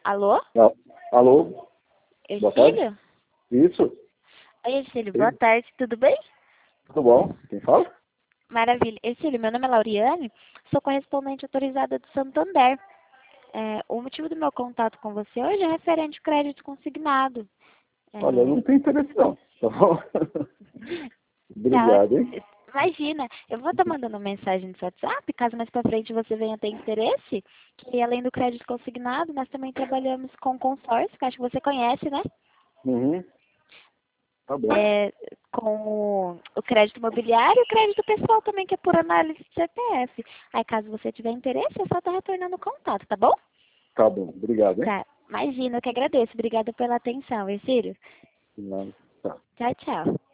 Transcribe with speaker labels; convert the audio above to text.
Speaker 1: Alô?
Speaker 2: Alô? Boa tarde.
Speaker 1: Ercílio?
Speaker 2: Isso?
Speaker 1: Oi, Ercílio,
Speaker 2: Sim.
Speaker 1: boa tarde, tudo bem?
Speaker 2: Tudo bom? Quem fala?
Speaker 1: Maravilha. Ercílio, meu nome é Lauriane, sou correspondente autorizada do Santander. O motivo do meu contato com você hoje é referente ao crédito consignado.
Speaker 2: Olha, eu não tenho interesse não. Tá bom?
Speaker 1: Tá,
Speaker 2: Obrigado, hein?
Speaker 1: imagina, eu vou estar mandando mensagem no seu WhatsApp, caso mais pra frente você venha ter interesse, que além do crédito consignado, nós também trabalhamos com consórcio, que acho que você conhece, né?
Speaker 2: Uhum. Tá bom.
Speaker 1: Com o crédito imobiliário e o crédito pessoal também, que é por análise de CPF. Aí, caso você tiver interesse, é só estar retornando o contato, tá bom?
Speaker 2: Tá bom. Obrigado, hein?
Speaker 1: Tá, imagina, eu que agradeço. Obrigada pela atenção, Ercílio.
Speaker 2: Não. Tá.
Speaker 1: Tchau, tchau.